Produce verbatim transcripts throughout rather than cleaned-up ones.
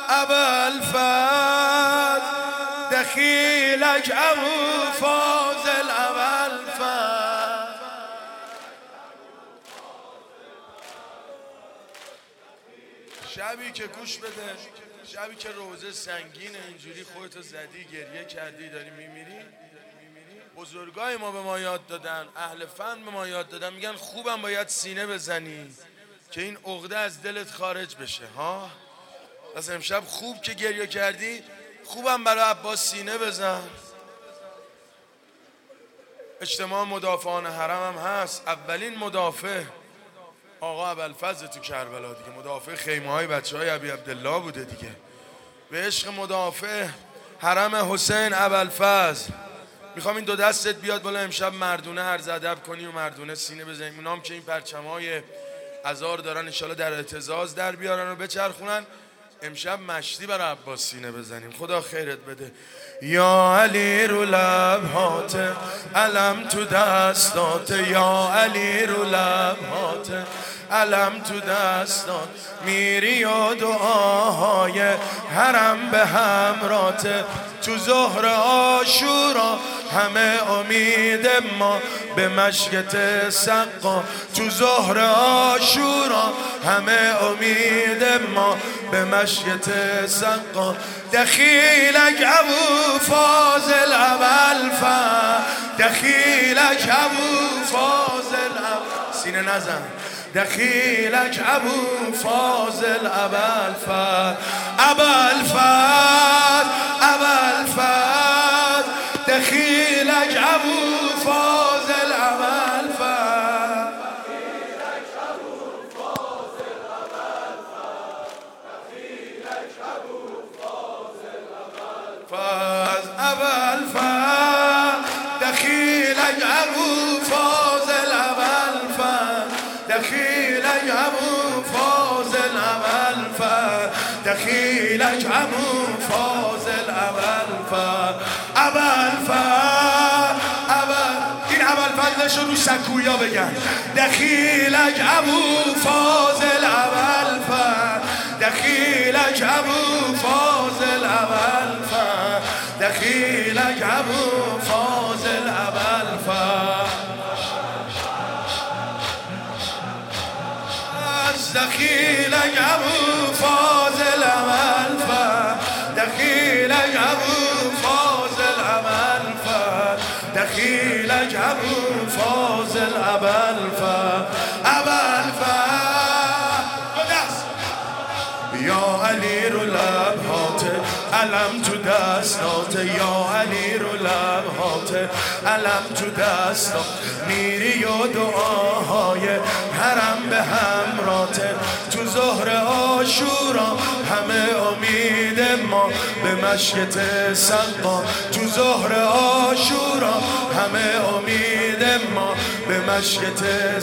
ابا الفضل دخیلک ابو فاضل ابا الفضل. شبی که گوش بده، شبی که روزه سنگینه اینجوری خودتو زدی گریه کردی داری میمیری، بزرگای ما به ما یاد دادن، اهل فن به ما یاد دادن، میگن خوبم باید سینه بزنی که این عقده از دلت خارج بشه ها. پس امشب خوب که گریه کردی خوبم برای عباس سینه بزن. اجتماع مدافعان حرم هم هست، اولین مدافع آقا ابوالفضل تو کربلا دیگه، مدافع خیمه های بچه های ابی عبدالله بوده دیگه، به عشق مدافع حرم حسین ابوالفضل. میخوام این دو دستت بیاد بالا امشب مردونه عرض ادب کنی و مردونه سینه بزنیم. اونام که این پرچمای ازار دارن انشالله در اعتزاز در بیارن و بچرخونن، امشب مشتی برای عباس سینه بزنیم. خدا خیرت بده. یا علی رو لبهات علم تو دستات، یا علی رو لبهات علم تو دستات، میری و دعاهای حرم به همراته، تو ظهر عاشورا همه امید ما به مشکت سقا، تو ظهر عاشورا همه امید ما به مشکت سقا. دخیلک ابو فاضل ابوالفضل، دخیلک ابو فاضل ابو، سینه نزن، دخیلک ابو فاضل ابوالفضل، ابوالفضل ابوالفضل دخیلک ابو فاضل ابوالفضل، دخیلک ابو فاضل ابوالفضل، دخیلک ابو فاضل ابوالفضل، دخیلک ابو فاضل ابوالفضل، دخیلک ابو فاضل ابوالفضل، ابوالفضل ابوالفضل. این ابوالفضلش رو سکویا بگن. دخیلک ابو فاضل ابوالفضل، دخیلک ابو فاضل ابوالفضل، دخیلک ابو فاضل ابوالفضل، دخیلک ابو فاضل ابوالفضل، دخیلک ابو فاضل ابوالفضل، دخیلک ابو فاضل ابوالفضل، ابوالفضل. یا علی رو لبهات علم تو دستات، یا علی رو لبهات علم تو دستات، میری و دعاهای حرم به همراته، تو ظهر عاشورا همه امید ما به مشکت سقا، تو ظهر عاشورا همه امید ما به مشکت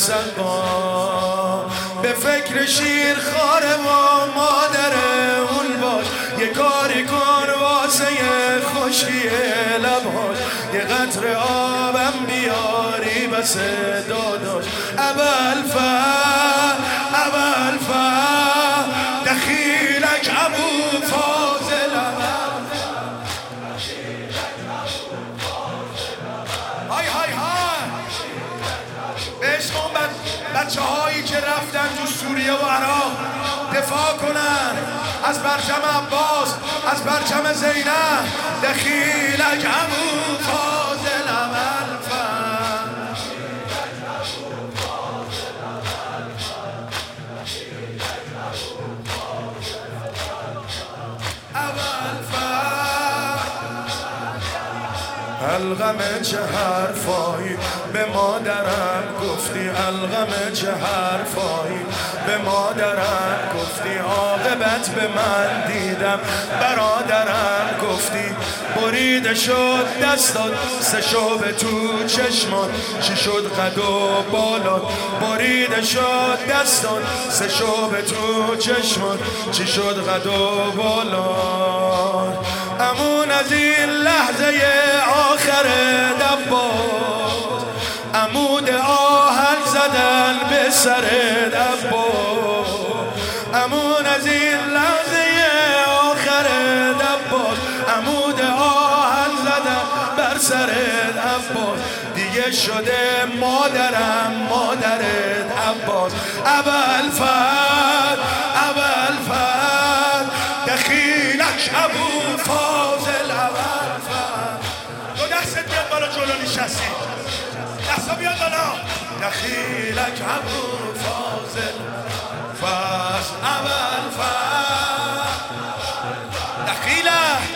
سقا. به فکر شیر خار و مادر اون باش، یه کاری کن واسه خشکی لبهاش، یه قطر آبم بیاری بس داداش. ابوالفضل ابوالفضل دخیلک ابو فاضل ابوالفضل، های های های بهش کن بچه هایی که رفتن تو سوریه و عراق دفاع کنن از برچم عباس، از برچم زینب. دخیلک ابو فاضل ابوالفضل، الغم چه حرفایی به مادرم گفتی، الغم چه حرفایی به مادرم گفتی، عاقبت به من دیدم برادرم گفتی، بریده شد دستات سه شعبه تو چشمات، چی شد قد و بالات، بریده شد دستات سه شعبه تو چشمات، چی شد قد و بالات. امون از این لحظه آخر دبات، عمود آهن زدن به سر دبات، امون از این لحظه سرت عباس، دیگه شده مادرم مادرت عباس. ابوالفضل ابوالفضل دخیلک ابو فاضل ابوالفضل. دو دست بیاد بالا جلو نشستی، دستا بیاد بالا. دخیلک ابو فاضل فاضل ابوالفضل دخیلک.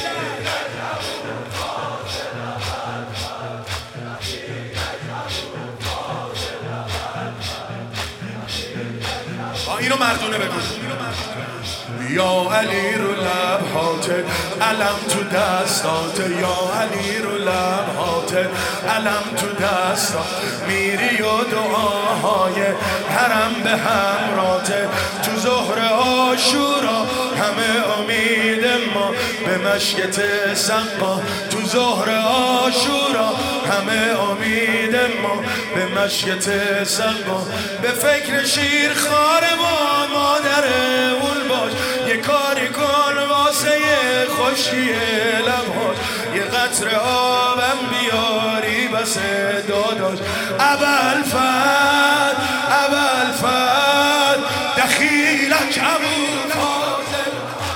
اینو مردونه بگو. یا علی رو لبهاته علم تو دستاته، یا علی رو لبهاته علم تو دستات. میری و دعاهای حرم به همراته، تو ظهر عاشورا همه امید ما به مشیت سقا. تو ظهر عاشورا همه امید ما به مشیت سقا. به فکر شیر خار ما مادر اون باش، یه کاری کن واسه خشکی لبهاش، یه قطره آبم بیاری بس داداش. ابوالفضل ابوالفضل دخیلک ابو فاضل.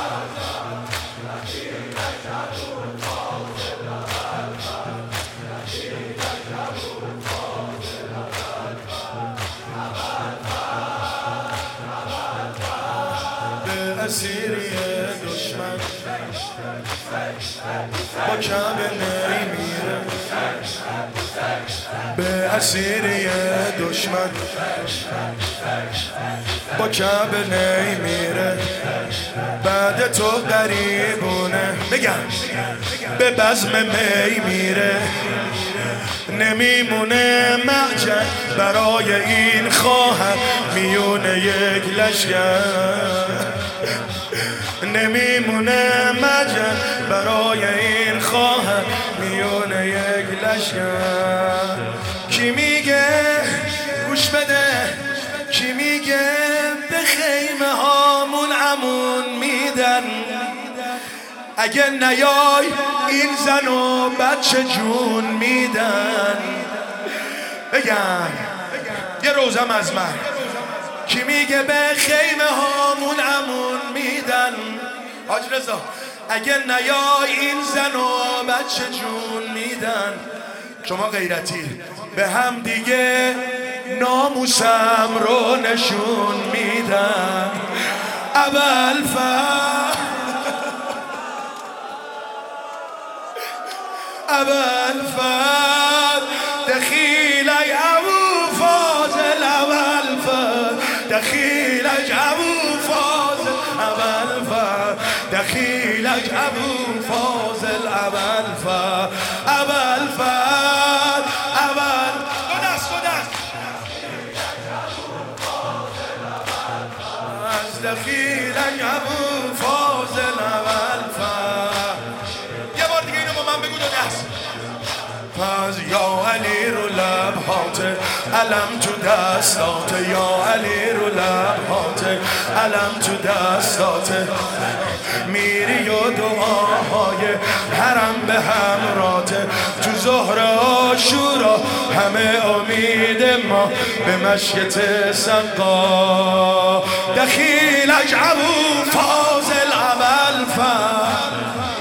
به اسیری دشمن با کعبه نمیره، به اسیری دشمن با کعبه نمیره. بعد تو قریبونه بگم به بزم می میره، نمیمونه محجن برای این خواهر میونه یک لشگر. نمیمونه مجن برای این خواهر میونه یک لشگر. کی میگه گوش بده، کی میگه به خیمه هامون امون میدن، اگه نیای این زن و بچه جون میدن. بگم یه روزم از من، کی میگه به خیمه هامون امون میدن، حاج رضا اگه نیای این زن و بچه جون میدن. شما غیرتی به هم دیگه ناموسم رو نشون میدن. ابوالفضل ابوالفضل دخیلک ابو فاضل ابوالفضل دخیلک ابو فاضل ابوالفضل دخیلک ابو فاضل ابوالفضل ابوالفضل ابوال دو دست دو دست از دخیلک ابو فاضل ابوالفضل. یه بار دیگه اینو با من بگو دو دست. پس یا علی رو لبهاته علم تو دستاته، یا علی رو لبهاته علم تو دستاته. میری و دعاهای حرم به همراته، تو ظهر عاشورا همه امید ما به مشیت سقا. دخیلک ابو فاضل ابوالفضل.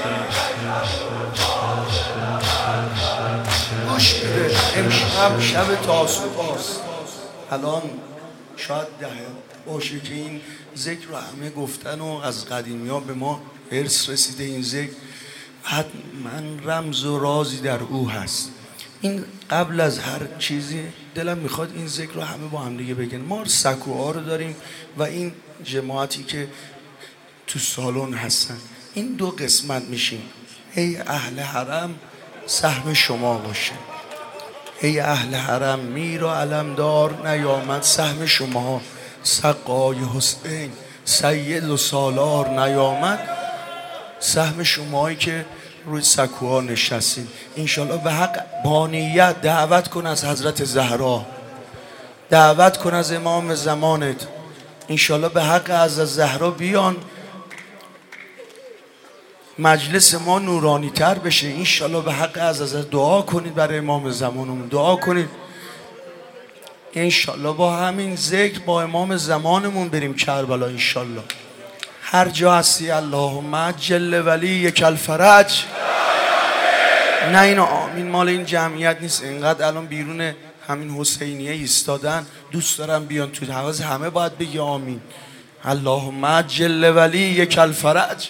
گوش بده، امشب شب تاسوعاست. الان شاید ده باشه که این ذکر رو همه گفتن و از قدیمی ها به ما ارث رسیده این ذکر. حتما رمز و رازی در او هست. این قبل از هر چیزی دلم میخواد این ذکر رو همه با هم دیگه بگن. ما سکوها رو داریم و این جماعتی که تو سالن هستن این دو قسمت میشیم. ای اهل حرم سهم شما باشه، ای اهل حرم میر و علمدار نیامد سهم شما، سقای حسین سید و سالار نیامد سهم شمایی که روی سکوها نشستین. انشالله به حق بانیت دعوت کن از حضرت زهرا، دعوت کن از امام زمانت، انشالله به حق از زهرا بیان مجلس ما نورانی تر بشه انشالله. به حق عزیز دعا کنید برای امام زمانمون، دعا کنید انشالله با همین ذکر با امام زمانمون بریم کربلا انشالله. هر جا هستی اللهم عجل ولیک الفرج. نه اینو آمین مال این جمعیت نیست، اینقدر الان بیرون همین حسینیه ایستادن دوست دارم بیان تو حواس همه باید بگی آمین. اللهم عجل ولیک الفرج،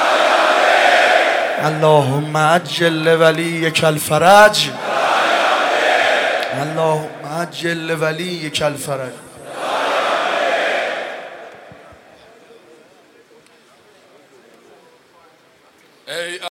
اللهم عجل ولیک الفرج، اللهم عجل ولیک الفرج.